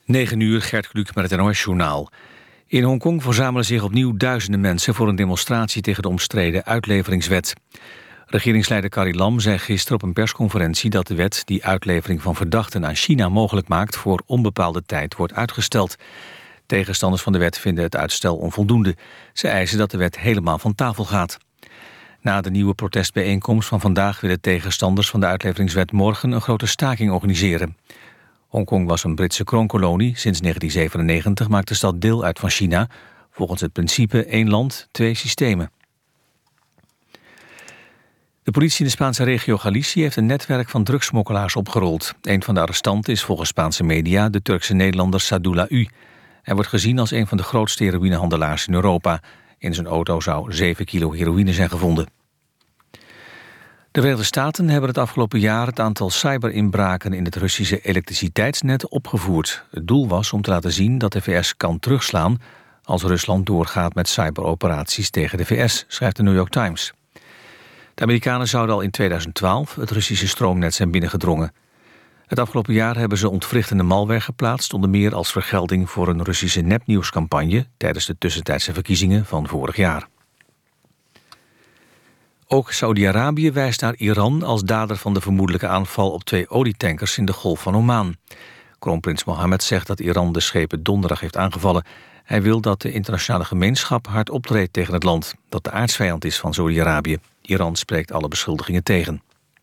9:00, Gert Kluk met het NOS-journaal. In Hongkong verzamelen zich opnieuw duizenden mensen voor een demonstratie tegen de omstreden uitleveringswet. Regeringsleider Carrie Lam zei gisteren op een persconferentie dat de wet die uitlevering van verdachten aan China mogelijk maakt voor onbepaalde tijd wordt uitgesteld. Tegenstanders van de wet vinden het uitstel onvoldoende. Ze eisen dat de wet helemaal van tafel gaat. Na de nieuwe protestbijeenkomst van vandaag willen tegenstanders van de uitleveringswet morgen een grote staking organiseren. Hongkong was een Britse kroonkolonie. Sinds 1997 maakt de stad deel uit van China, volgens het principe één land, twee systemen. De politie in de Spaanse regio Galicië heeft een netwerk van drugsmokkelaars opgerold. Een van de arrestanten is volgens Spaanse media de Turkse Nederlander Sadullah U. Hij wordt gezien als een van de grootste heroïnehandelaars in Europa. In zijn auto zou 7 kilo heroïne zijn gevonden. De Verenigde Staten hebben het afgelopen jaar het aantal cyberinbraken in het Russische elektriciteitsnet opgevoerd. Het doel was om te laten zien dat de VS kan terugslaan als Rusland doorgaat met cyberoperaties tegen de VS, schrijft de New York Times. De Amerikanen zouden al in 2012 het Russische stroomnet zijn binnengedrongen. Het afgelopen jaar hebben ze ontwrichtende malware geplaatst, onder meer als vergelding voor een Russische nepnieuwscampagne tijdens de tussentijdse verkiezingen van vorig jaar. Ook Saudi-Arabië wijst naar Iran als dader van de vermoedelijke aanval op 2 olietankers in de Golf van Oman. Kroonprins Mohammed zegt dat Iran de schepen donderdag heeft aangevallen. Hij wil dat de internationale gemeenschap hard optreedt tegen het land, dat de aartsvijand is van Saudi-Arabië. Iran spreekt alle beschuldigingen tegen.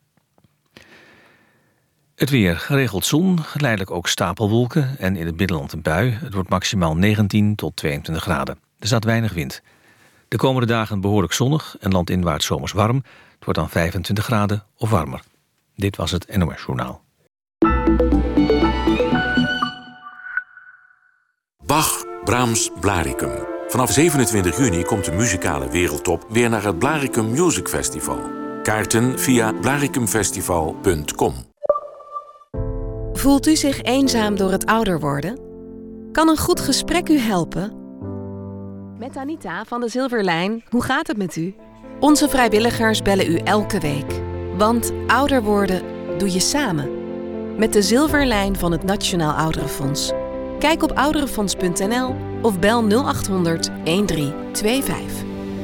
Het weer, geregeld zon, geleidelijk ook stapelwolken en in het binnenland een bui. Het wordt maximaal 19 tot 22 graden. Er staat weinig wind. De komende dagen behoorlijk zonnig en landinwaarts zomers warm. Het wordt dan 25 graden of warmer. Dit was het NOS Journaal. Bach, Brahms, Blaricum. Vanaf 27 juni komt de muzikale wereldtop weer naar het Blaricum Music Festival. Kaarten via blaricumfestival.com. Voelt u zich eenzaam door het ouder worden? Kan een goed gesprek u helpen? Met Anita van de Zilverlijn, hoe gaat het met u? Onze vrijwilligers bellen u elke week. Want ouder worden doe je samen. Met de Zilverlijn van het Nationaal Ouderenfonds. Kijk op ouderenfonds.nl of bel 0800 1325.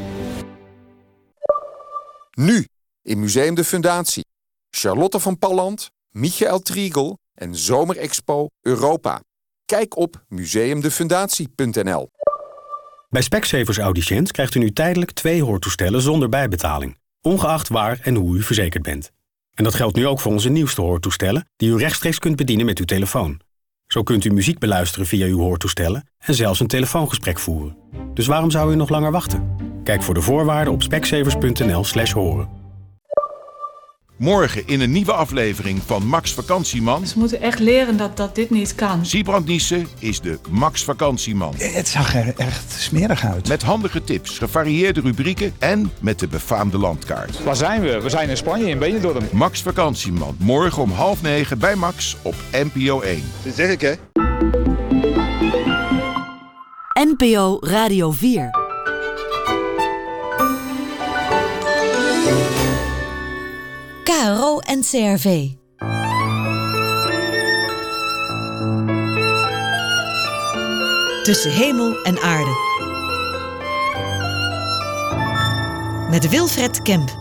Nu in Museum de Fundatie. Charlotte van Palland, Michael Triegel en Zomerexpo Europa. Kijk op museumdefundatie.nl. Bij Specsavers Audiciënt krijgt u nu tijdelijk 2 hoortoestellen zonder bijbetaling, ongeacht waar en hoe u verzekerd bent. En dat geldt nu ook voor onze nieuwste hoortoestellen, die u rechtstreeks kunt bedienen met uw telefoon. Zo kunt u muziek beluisteren via uw hoortoestellen en zelfs een telefoongesprek voeren. Dus waarom zou u nog langer wachten? Kijk voor de voorwaarden op specsavers.nl/horen. Morgen in een nieuwe aflevering van Max Vakantieman. Ze moeten echt leren dat dit niet kan. Siebrand Niesse is de Max Vakantieman. Het zag er echt smerig uit. Met handige tips, gevarieerde rubrieken en met de befaamde landkaart. Waar zijn we? We zijn in Spanje, in Benidorm. Max Vakantieman, morgen om 8:30 bij Max op NPO 1. Dat zeg ik, hè? NPO Radio 4. KRO en CRV. Tussen hemel en aarde. Met Wilfred Kemp.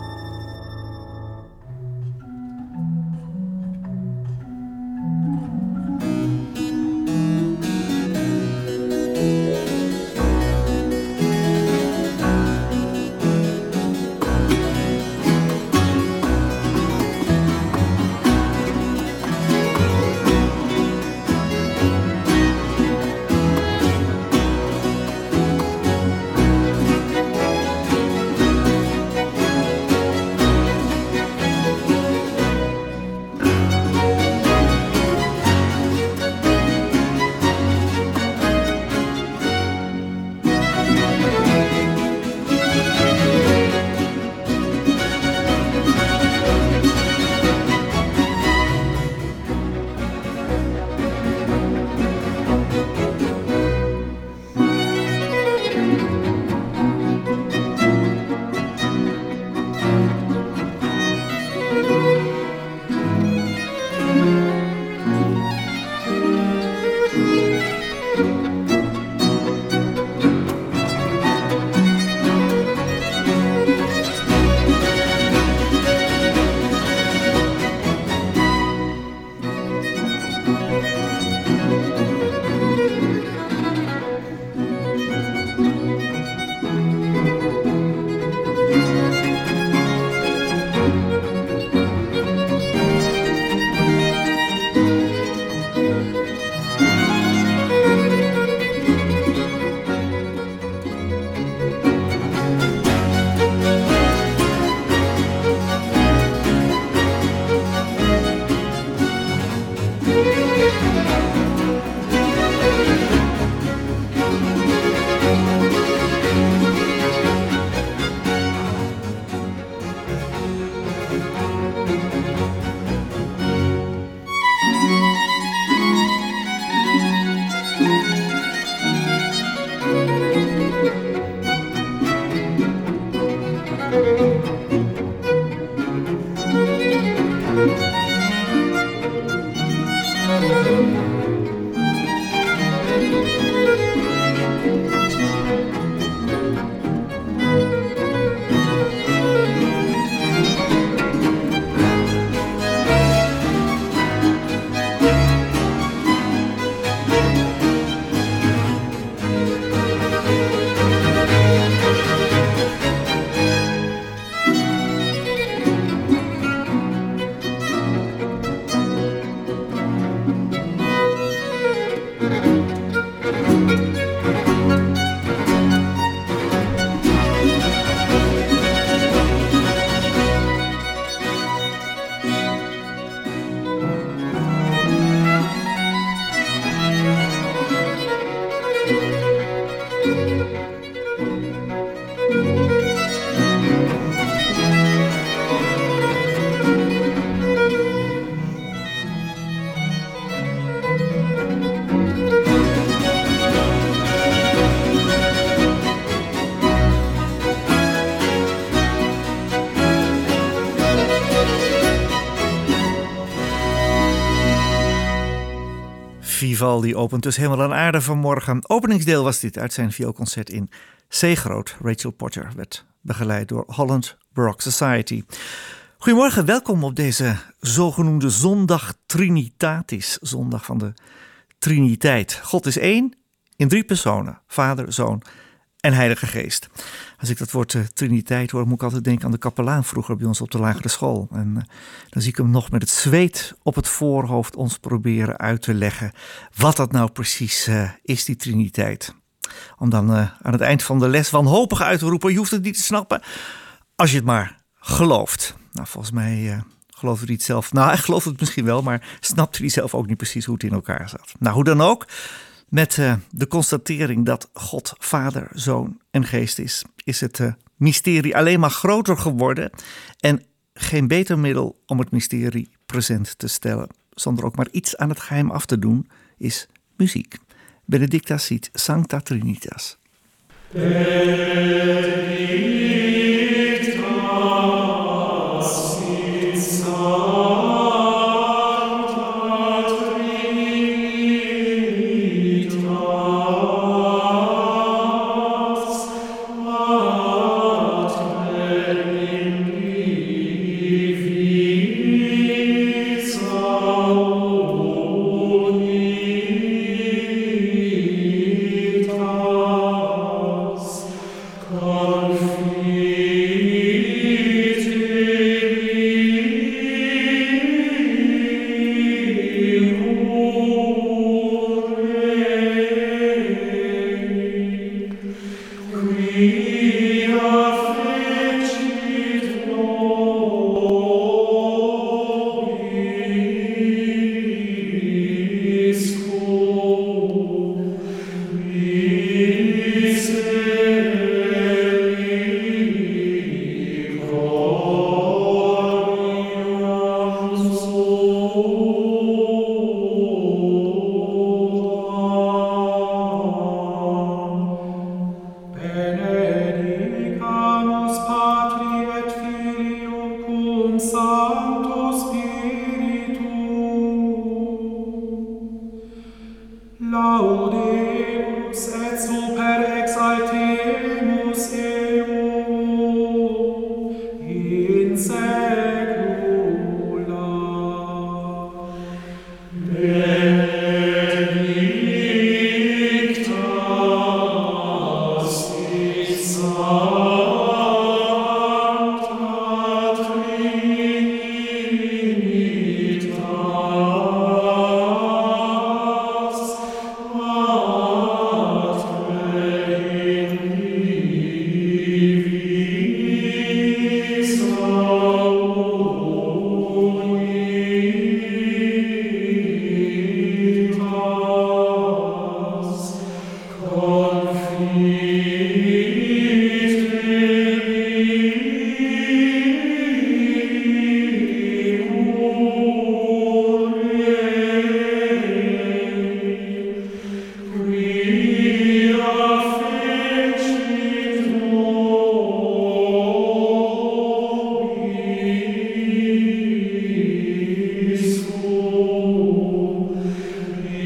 Vivaldi opent dus Hemel en Aarde vanmorgen. Openingsdeel was dit uit zijn vioolconcert in C groot. Rachel Porter werd begeleid door Holland Baroque Society. Goedemorgen, welkom op deze zogenoemde zondag Trinitatis. Zondag van de Triniteit. God is één in 3 personen. Vader, Zoon en Heilige Geest. Als ik dat woord Triniteit hoor, moet ik altijd denken aan de kapelaan vroeger bij ons op de lagere school. En dan zie ik hem nog met het zweet op het voorhoofd ons proberen uit te leggen wat dat nou precies is, die Triniteit. Om dan aan het eind van de les wanhopig uit te roepen, je hoeft het niet te snappen als je het maar gelooft. Nou, volgens mij geloofde hij het zelf. Nou, hij geloofde het misschien wel, maar snapte hij zelf ook niet precies hoe het in elkaar zat. Nou, hoe dan ook. Met de constatering dat God Vader, Zoon en Geest is het mysterie alleen maar groter geworden. En geen beter middel om het mysterie present te stellen, zonder ook maar iets aan het geheim af te doen, is muziek. Benedicta sit Sancta Trinitas.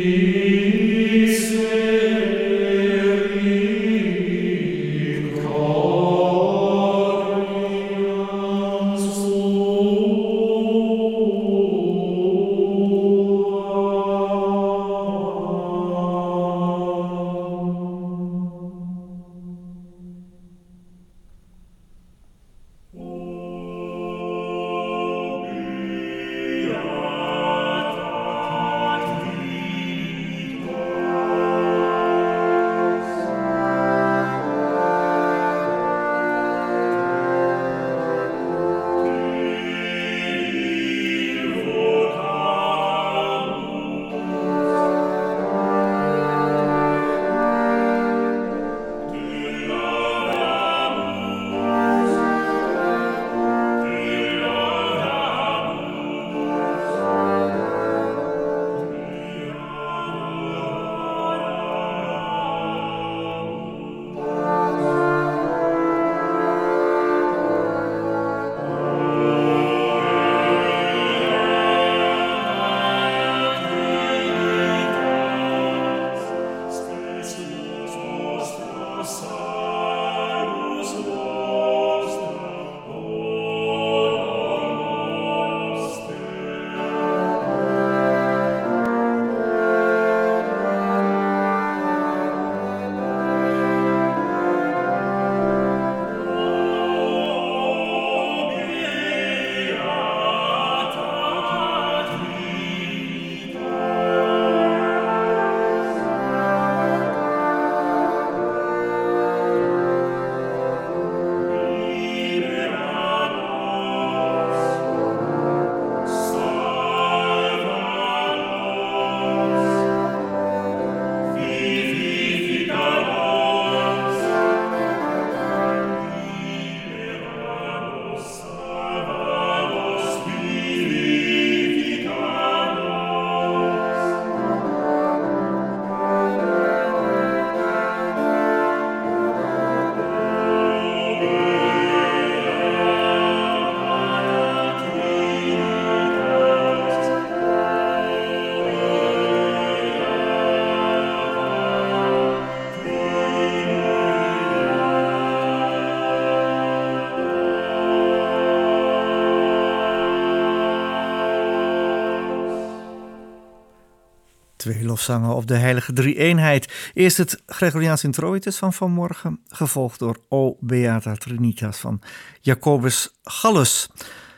Twee lofzangen op de heilige drie-eenheid. Eerst het Gregoriaans Introitus van vanmorgen, gevolgd door O Beata Trinitas van Jacobus Gallus.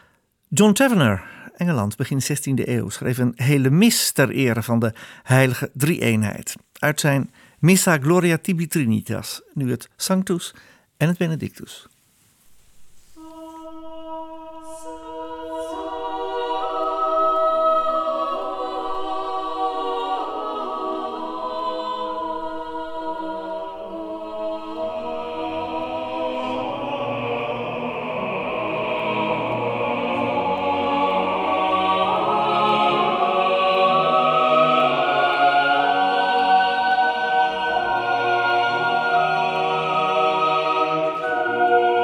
John Tavener, Engeland, begin 16e eeuw, schreef een hele mis ter ere van de heilige drie-eenheid. Uit zijn Missa Gloria Tibi Trinitas, nu het Sanctus en het Benedictus. O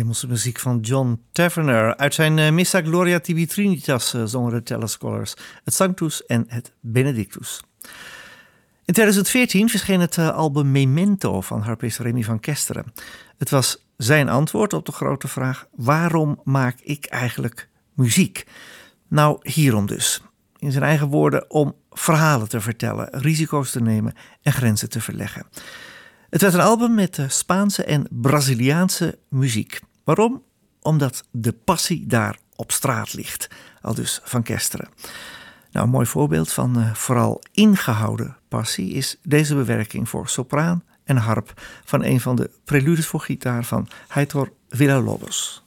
hemelse muziek van John Tavener. Uit zijn Missa Gloria Tibi Trinitas zongen de Telescholars het Sanctus en het Benedictus. In 2014 verscheen het album Memento van harpist Remy van Kesteren. Het was zijn antwoord op de grote vraag: waarom maak ik eigenlijk muziek? Nou, hierom dus. In zijn eigen woorden, om verhalen te vertellen, risico's te nemen en grenzen te verleggen. Het werd een album met Spaanse en Braziliaanse muziek. Waarom? Omdat de passie daar op straat ligt. Aldus Van Kesteren. Nou, een mooi voorbeeld van vooral ingehouden passie is deze bewerking voor sopraan en harp van een van de preludes voor gitaar van Heitor Villa-Lobos.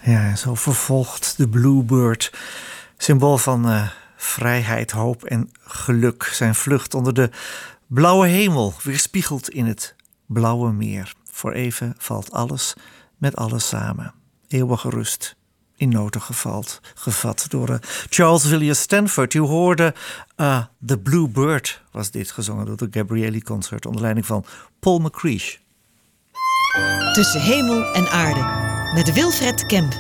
Ja, en zo vervolgt de Bluebird, symbool van vrijheid, hoop en geluk, zijn vlucht onder de blauwe hemel, weerspiegeld in het blauwe meer. Voor even valt alles met alles samen. Eeuwige rust in noten gevat door Charles Villiers Stanford. U hoorde The Bluebird, was dit, gezongen door de Gabrieli Concert onder leiding van Paul McCreesh. Tussen hemel en aarde met Wilfred Kemp.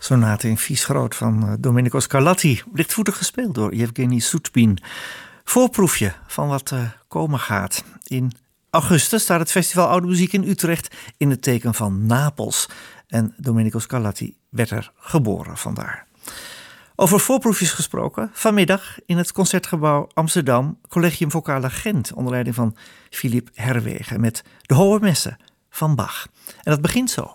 Sonate in Vies groot van Domenico Scarlatti, lichtvoetig gespeeld door Yevgeny Soetspin. Voorproefje van wat komen gaat. In augustus staat het Festival Oude Muziek in Utrecht in het teken van Napels. En Domenico Scarlatti werd er geboren vandaar. Over voorproefjes gesproken, vanmiddag in het Concertgebouw Amsterdam, Collegium Vocale Gent, onder leiding van Philippe Herwegen, met de Hohe Messe van Bach. En dat begint zo.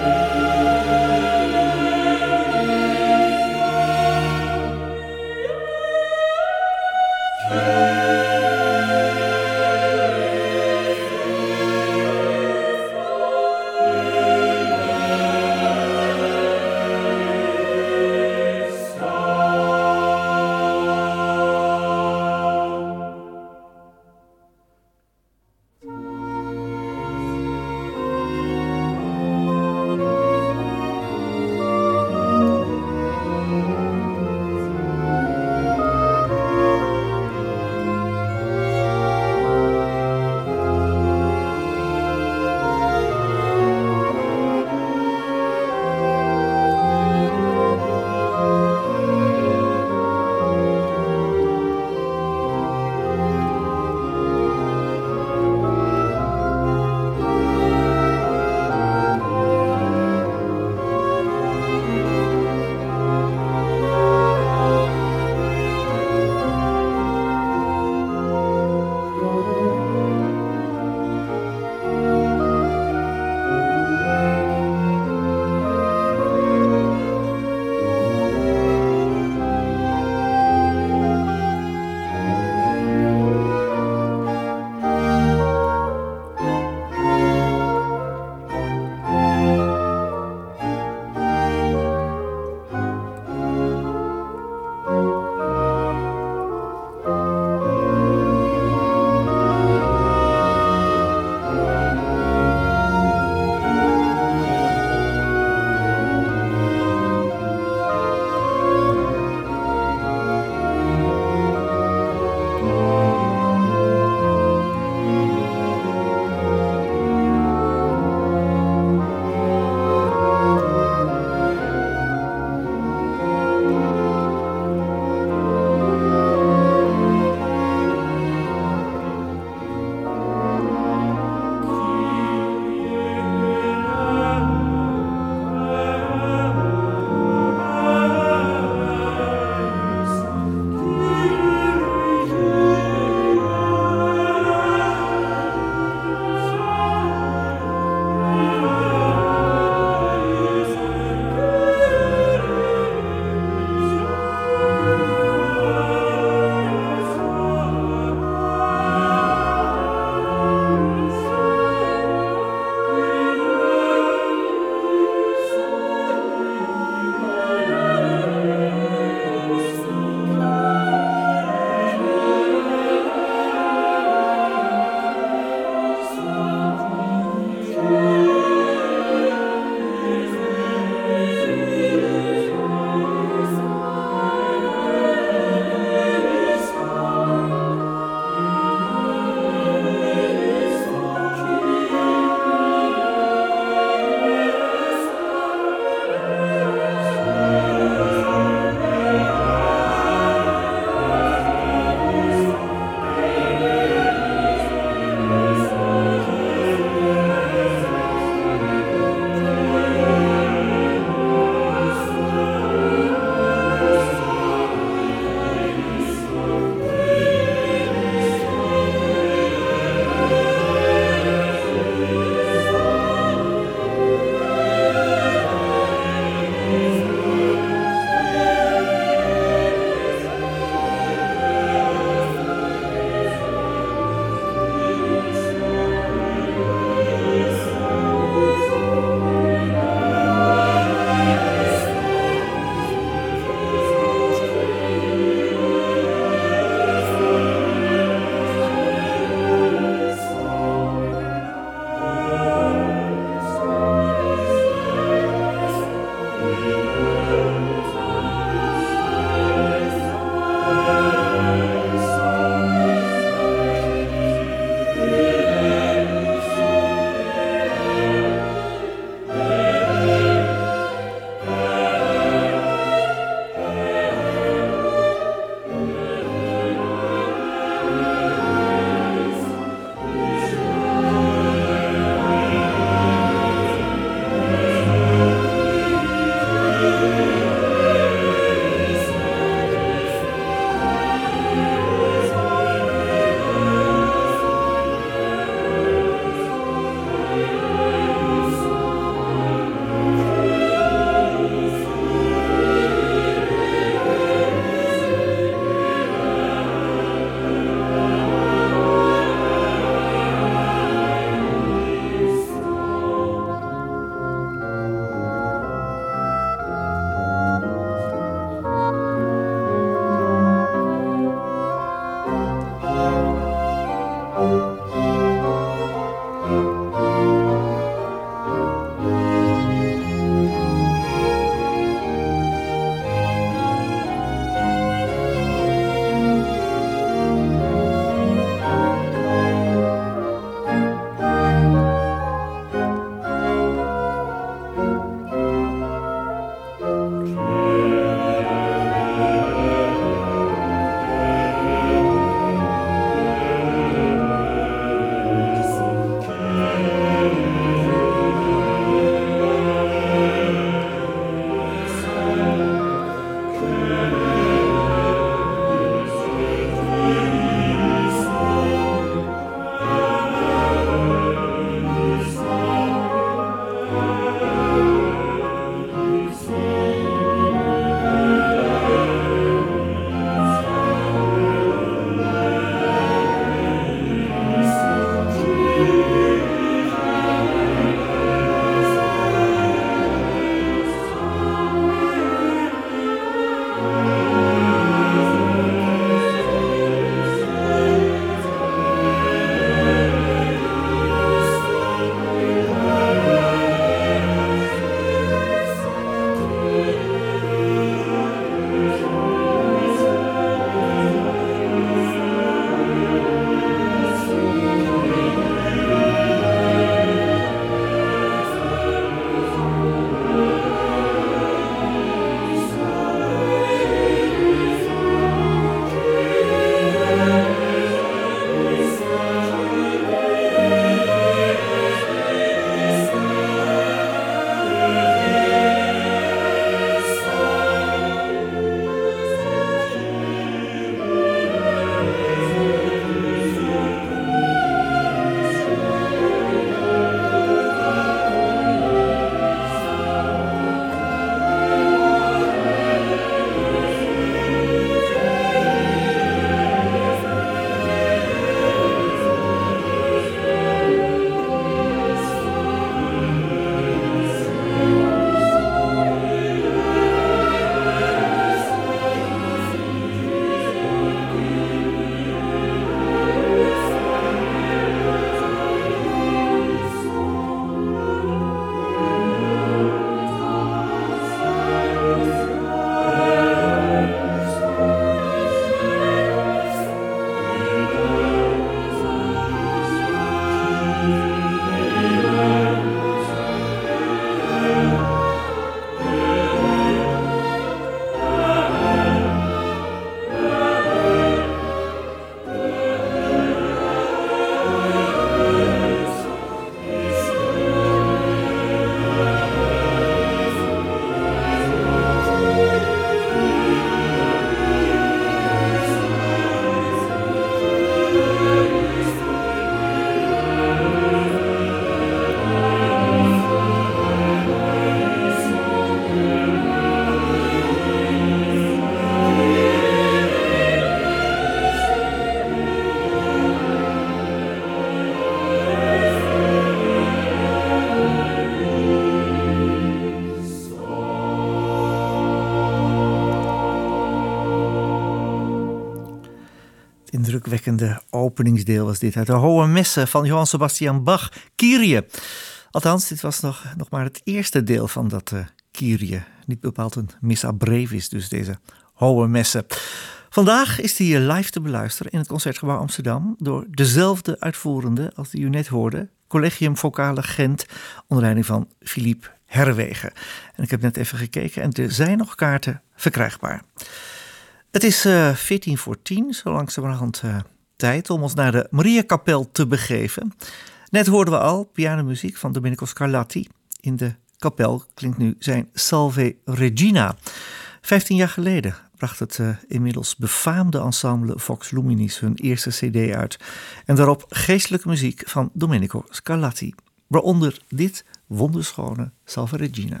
indrukwekkende openingsdeel was dit uit de Hohe Messe van Johann Sebastian Bach, Kyrie. Althans, dit was nog maar het eerste deel van dat Kyrie. Niet bepaald een missa brevis, dus deze Hohe Messe. Vandaag is die live te beluisteren in het Concertgebouw Amsterdam door dezelfde uitvoerende als die u net hoorde, Collegium Vocale Gent, onder leiding van Philippe Herwegen. En ik heb net even gekeken en er zijn nog kaarten verkrijgbaar. Het is 10:14, zo langzamerhand tijd om ons naar de Mariakapel te begeven. Net hoorden we al pianomuziek van Domenico Scarlatti. In de kapel klinkt nu zijn Salve Regina. 15 jaar geleden bracht het inmiddels befaamde ensemble Vox Luminis hun eerste cd uit. En daarop geestelijke muziek van Domenico Scarlatti. Waaronder dit wonderschone Salve Regina.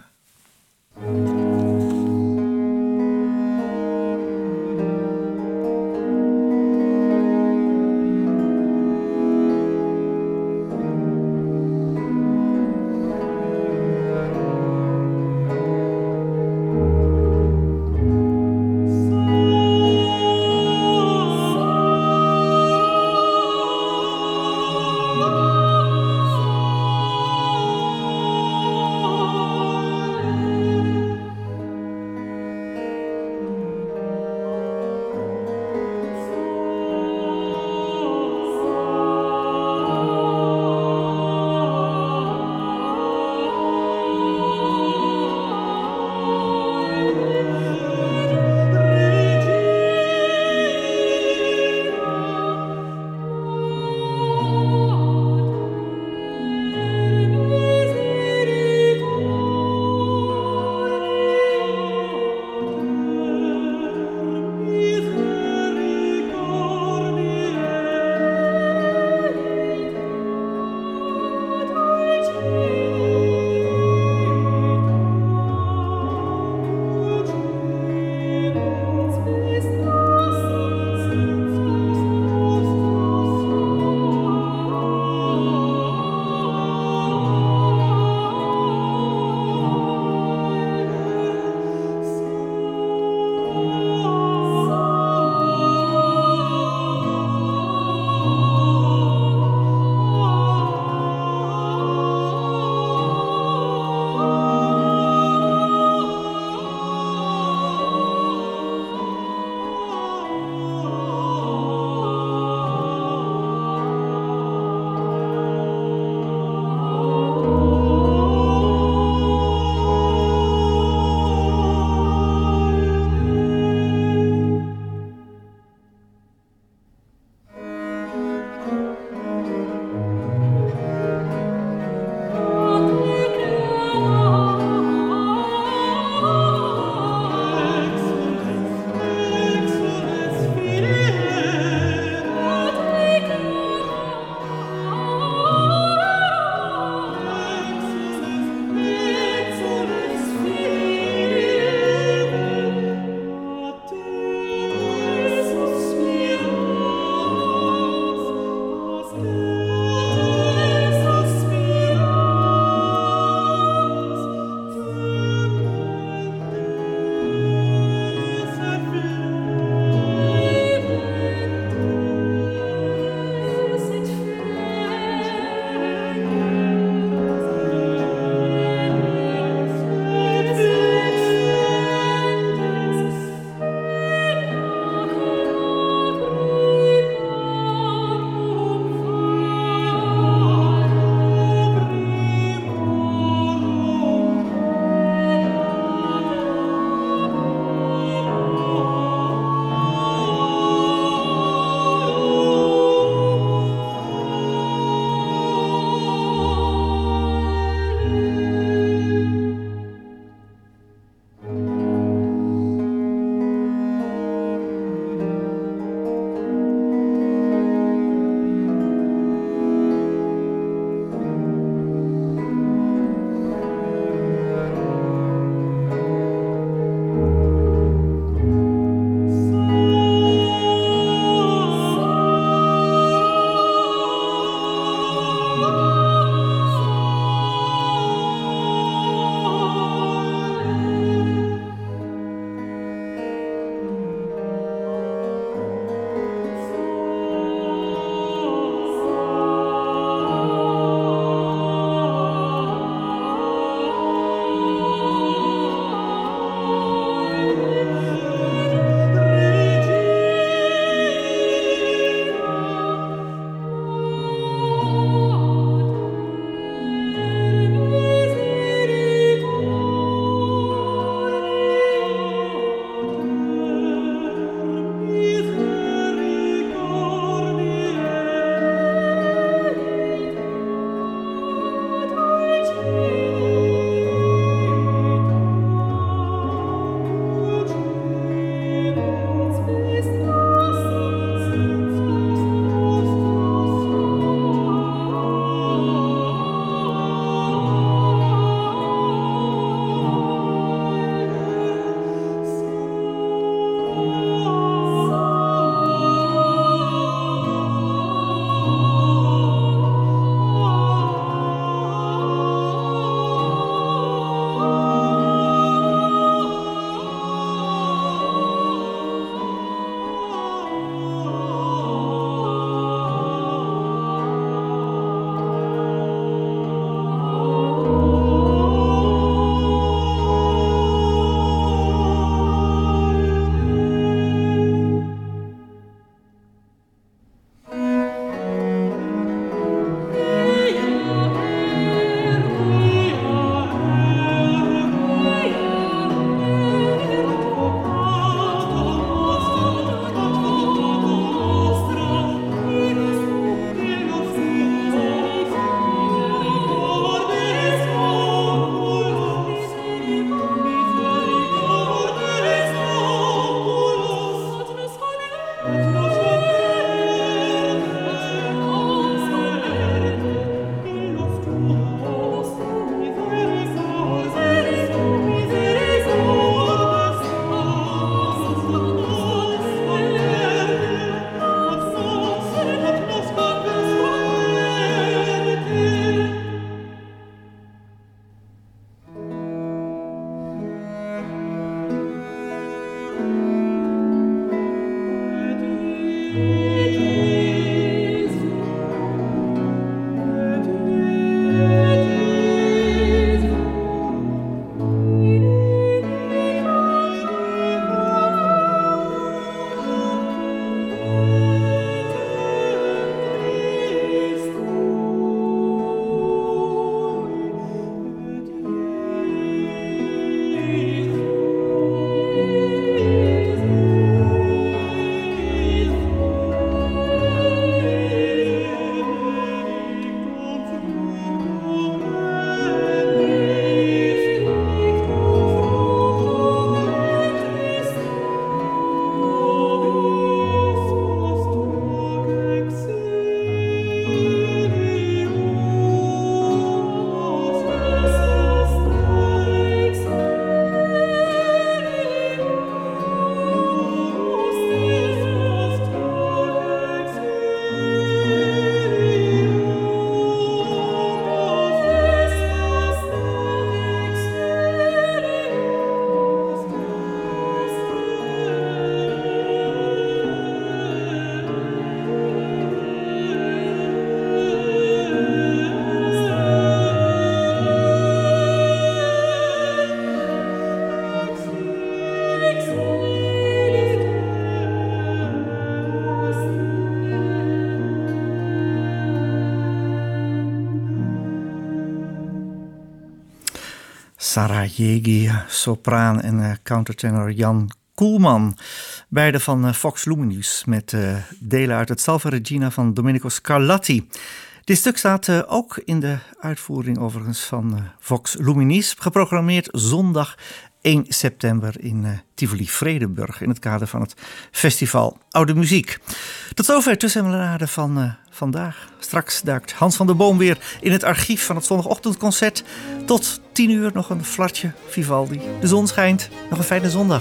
Sarah Jegi, sopraan en countertenor Jan Koelman. Beide van Vox Luminis met delen uit het Salve Regina van Domenico Scarlatti. Dit stuk staat ook in de uitvoering overigens van Vox Luminis, geprogrammeerd zondag 1 september in Tivoli-Vredenburg in het kader van het festival Oude Muziek. Tot zover Tussen Hemel en Aarde van vandaag. Straks duikt Hans van der Boom weer in het archief van het zondagochtendconcert. Tot 10 uur nog een flartje Vivaldi. De zon schijnt. Nog een fijne zondag.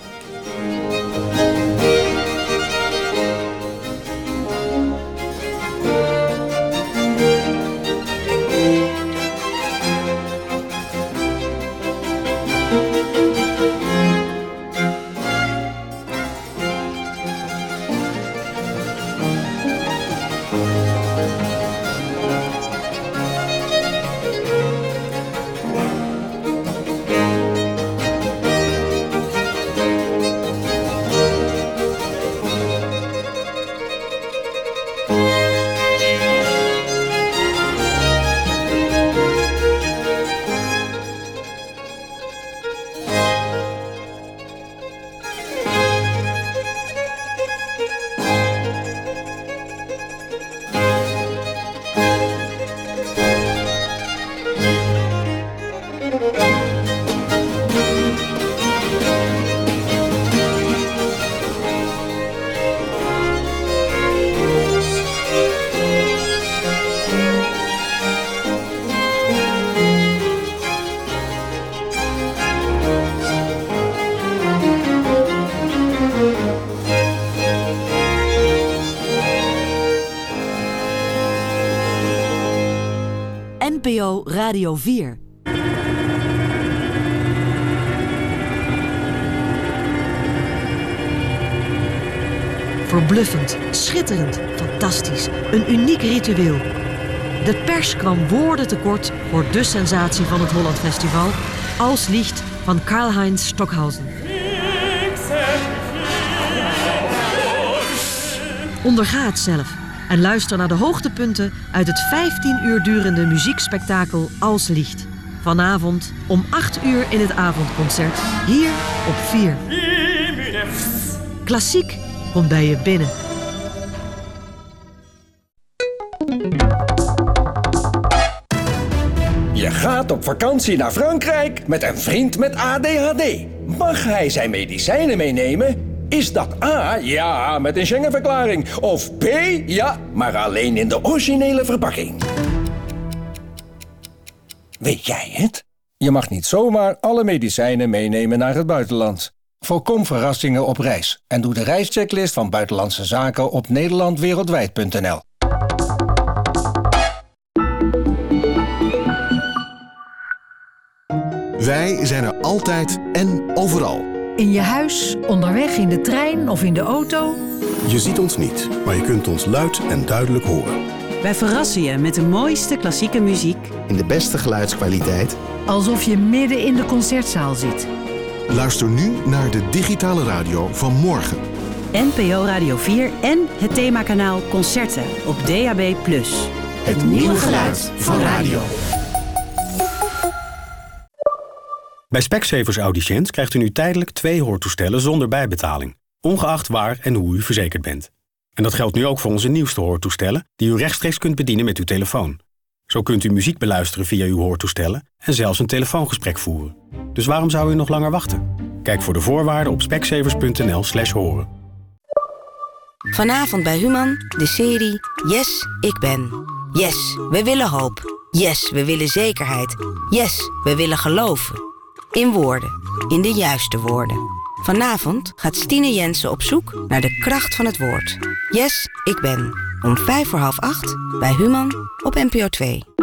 NPO Radio 4. Verbluffend, schitterend, fantastisch. Een uniek ritueel. De pers kwam woorden tekort voor de sensatie van het Holland Festival, Als Licht van Karl-Heinz Stockhausen. Onderga het zelf en luister naar de hoogtepunten uit het 15 uur durende muziekspektakel Als Licht. Vanavond om 8 uur in het avondconcert, hier op 4. Klassiek komt bij je binnen. Je gaat op vakantie naar Frankrijk met een vriend met ADHD. Mag hij zijn medicijnen meenemen? Is dat A, ja, met een Schengen-verklaring? Of B, ja, maar alleen in de originele verpakking? Weet jij het? Je mag niet zomaar alle medicijnen meenemen naar het buitenland. Voorkom verrassingen op reis en doe de reischecklist van Buitenlandse Zaken op nederlandwereldwijd.nl. Wij zijn er altijd en overal. In je huis, onderweg, in de trein of in de auto. Je ziet ons niet, maar je kunt ons luid en duidelijk horen. Wij verrassen je met de mooiste klassieke muziek. In de beste geluidskwaliteit. Alsof je midden in de concertzaal zit. Luister nu naar de digitale radio van morgen. NPO Radio 4 en het themakanaal Concerten op DAB+. Het nieuwe geluid van radio. Bij Specsavers Audiciënt krijgt u nu tijdelijk 2 hoortoestellen zonder bijbetaling, ongeacht waar en hoe u verzekerd bent. En dat geldt nu ook voor onze nieuwste hoortoestellen, die u rechtstreeks kunt bedienen met uw telefoon. Zo kunt u muziek beluisteren via uw hoortoestellen en zelfs een telefoongesprek voeren. Dus waarom zou u nog langer wachten? Kijk voor de voorwaarden op specsavers.nl/horen. Vanavond bij Human, de serie Yes, ik ben. Yes, we willen hoop. Yes, we willen zekerheid. Yes, we willen geloven. In woorden, in de juiste woorden. Vanavond gaat Stine Jensen op zoek naar de kracht van het woord. Yes, ik ben. Om 7:55 bij Human op NPO 2.